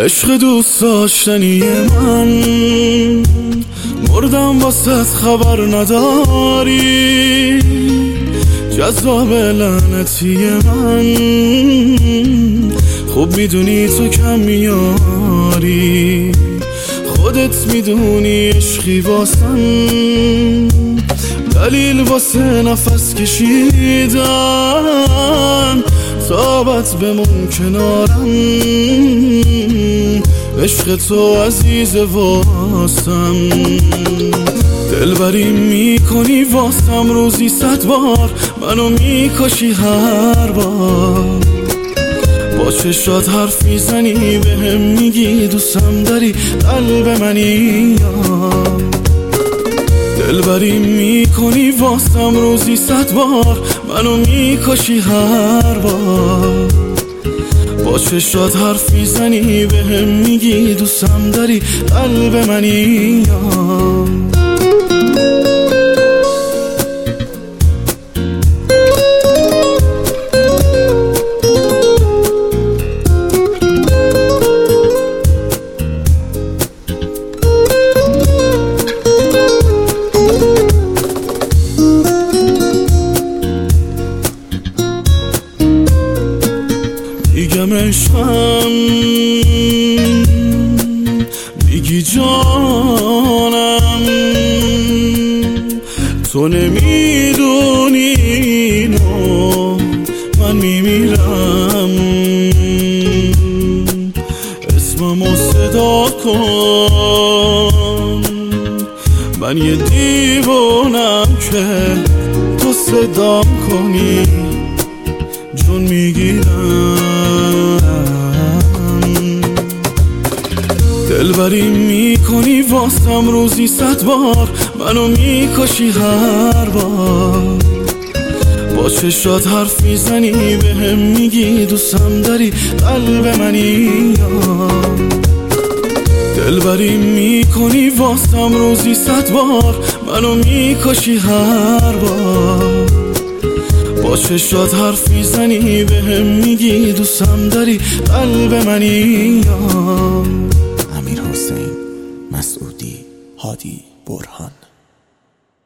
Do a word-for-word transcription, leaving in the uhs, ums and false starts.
عشق دوست داشتنی من، مردم واسه خبر نداری. جذاب لعنتی من، خوب میدونی تو کم میاری. خودت میدونی عشقی واسم دلیل واسه نفس کشیدن. تابت بمون کنارم، عشق تو عزیز واسم. دلبری میکنی واسم روزی صد بار، منو میکشی هر بار. با چشات حرف میزنی بهم میگی دوستم داری، قلب منی یا دلبری میکنی واسم روزی صد بار، منو میکشی هر بار. با چشات حرف میزنی بهم میگی دوستم داری، قلب منی یا میگم عشقم، میگی جانم، تو نمیدونی اینو من میمیرم. اسممو صدا کن، من یه دیوانم که تو صدام کنی جون میگیرم. دلبری میکنی واسم روزی صد بار، منو میکشی هر بار. با چشات حرف میزنی بهم میگی دوستم داری، قلب منی یا دلبری میکنی واسم روزی صد بار، منو میکشی هر بار. با چشات حرف میزنی بهم میگی دوستم داری، قلب منی یا امیر حسین مسعودی، هادی برهان.